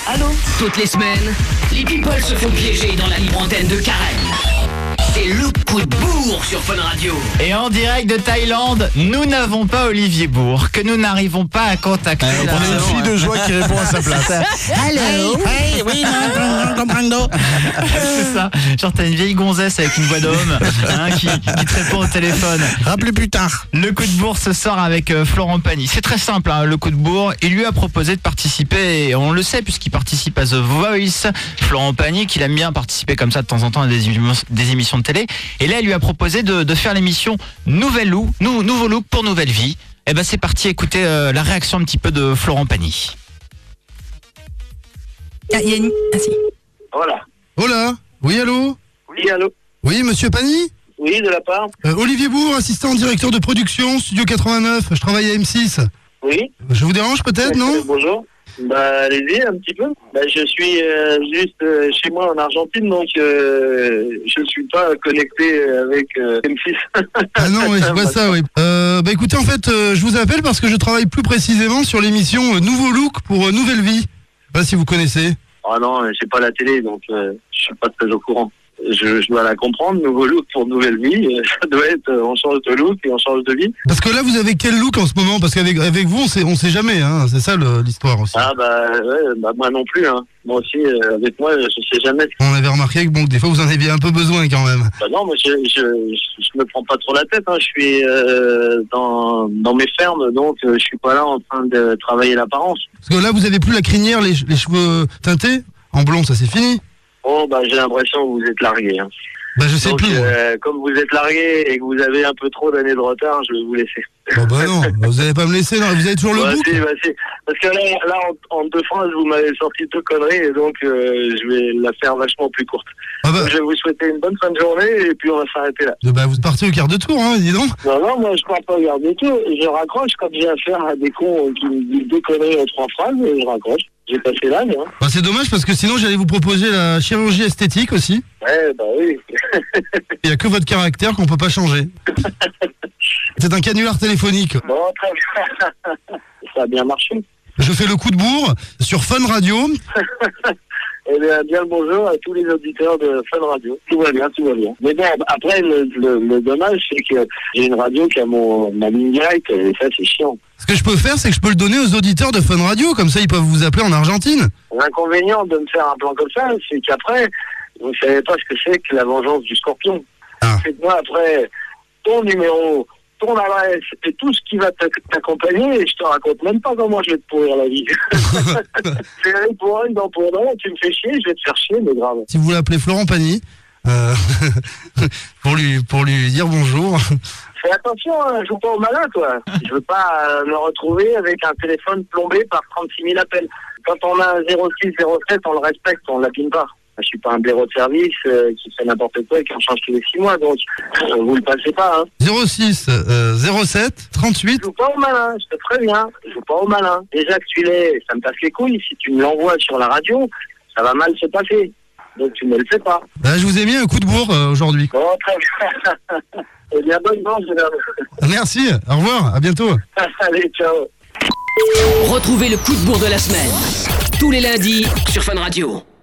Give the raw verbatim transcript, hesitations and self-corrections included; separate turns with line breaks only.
Allô? Toutes les semaines, les people se font piéger dans la libre antenne de Karen. C'est le coup de bourre sur Fun Radio.
Et en direct de Thaïlande, nous n'avons pas Olivier Bourg, que nous n'arrivons pas à contacter.
Euh, on a une fille de joie qui répond à sa place.
Hello.
Hey, oui, non, comprendo.
C'est ça. Genre t'as une vieille gonzesse avec une voix d'homme hein, qui, qui te répond au téléphone.
Rappelez plus tard.
Le coup de bourre se sort avec euh, Florent Pagny. C'est très simple, hein, le coup de bourre. Il lui a proposé de participer, et on le sait puisqu'il participe à The Voice. Florent Pagny, qu'il aime bien participer comme ça de temps en temps à des, émissions, des émissions de télé. Et là, il lui a proposé de, de faire l'émission Nouvelle Look, nou, Nouveau Look pour Nouvelle Vie. Et ben c'est parti, écoutez euh, la réaction un petit peu de Florent Pagny.
Ah, il y a une... Ah si.
Voilà.
Oh là. Oui, allô?
Oui, allô?
Oui, monsieur Pagny?
Oui, de la part?
euh, Olivier Bourg, assistant directeur de production, Studio quatre-vingt-neuf. Je travaille à M six.
Oui.
Je vous dérange peut-être, non?
Bonjour. Bah, allez-y, un petit peu. Bah, je suis euh, juste euh, chez moi en Argentine, donc euh, je suis pas connecté avec euh, M six.
Ah non, oui, je vois ça, oui. Euh, bah écoutez, en fait, euh, je vous appelle parce que je travaille plus précisément sur l'émission euh, Nouveau Look pour euh, Nouvelle Vie. Je sais pas si vous connaissez.
Ah non, j'ai pas la télé, donc euh, je suis pas très au courant. Je, je dois la comprendre, nouveau look pour nouvelle vie. Ça doit être, euh, on change de look et on change de vie.
Parce que là, vous avez quel look en ce moment? Parce qu'avec avec vous, on sait, on sait jamais, hein. C'est ça le, l'histoire aussi.
Ah bah, ouais, bah moi non plus, hein. Moi aussi, euh, avec moi, je sais jamais.
On avait remarqué que bon, que des fois, vous en aviez un peu besoin quand même.
Bah non, moi je, je, je, je me prends pas trop la tête, hein. Je suis euh, dans, dans mes fermes, donc euh, je suis pas là en train de travailler l'apparence.
Parce que là, vous avez plus la crinière, les, les cheveux teintés. En blond, ça c'est fini.
Oh bah j'ai l'impression que vous êtes largué, hein.
Bah je sais
Donc,
plus.
euh, comme vous êtes largué et que vous avez un peu trop d'années de retard, je vais vous laisser.
Oh bah non, vous allez pas me laisser, non. Vous avez toujours le
Bah,
bouc.
si, bah, si. Parce que là, là en, en deux phrases, vous m'avez sorti deux conneries et donc euh, je vais la faire vachement plus courte.
Ah bah,
Donc, je vais vous souhaiter une bonne fin de journée et puis on va s'arrêter là.
bah vous partez au quart de tour, hein, dis donc.
Non, non, moi je pars pas regarder tout. Je raccroche quand j'ai affaire à des cons qui me disent deux conneries en trois phrases et je raccroche. J'ai passé l'âge, hein.
Bah c'est dommage parce que sinon j'allais vous proposer la chirurgie esthétique aussi.
Ouais, bah oui.
Il y a que votre caractère qu'on peut pas changer. C'est un canular téléphonique.
Bon, très bien. Ça a bien marché.
Je fais le coup de bourre sur Fun Radio.
Eh bien, bien le bonjour à tous les auditeurs de Fun Radio. Tout va bien, tout va bien. Mais bon, après, le, le, le dommage, c'est que j'ai une radio qui a mon, ma ligne directe, et ça, c'est chiant.
Ce que je peux faire, c'est que je peux le donner aux auditeurs de Fun Radio, comme ça ils peuvent vous appeler en Argentine.
L'inconvénient de me faire un plan comme ça, c'est qu'après, vous ne savez pas ce que c'est que la vengeance du scorpion.
Ah.
C'est que moi, après, ton numéro, ton adresse et tout ce qui va t'accompagner, et je te raconte même pas comment je vais te pourrir la vie. C'est rien pour un, dans pour un, tu me fais chier, je vais te faire chier, mais grave.
Si vous voulez appeler Florent Pagny, euh, pour lui pour lui dire bonjour.
Fais attention, hein, joue pas au malin, toi. Je veux pas euh, me retrouver avec un téléphone plombé par trente-six mille appels. Quand on a un zéro six zéro sept, on le respecte, on l'abîme pas. Je suis pas un blaireau de service euh, qui fait n'importe quoi et qui en change tous les six mois, donc euh, vous le passez pas, hein.
zéro six zéro sept trente-huit.
Joue pas au malin, je te préviens. Joue pas au malin. Déjà que tu l'es, ça me passe les couilles. Si tu me l'envoies sur la radio, ça va mal se passer. Donc tu ne le fais pas.
Bah, je vous ai mis un coup de bourre euh, aujourd'hui.
Bon, très bien. Eh bien, bonne chance,
Merci, au revoir, à bientôt.
Allez, ciao.
Retrouvez le coup de bourre de la semaine tous les lundis sur Fun Radio.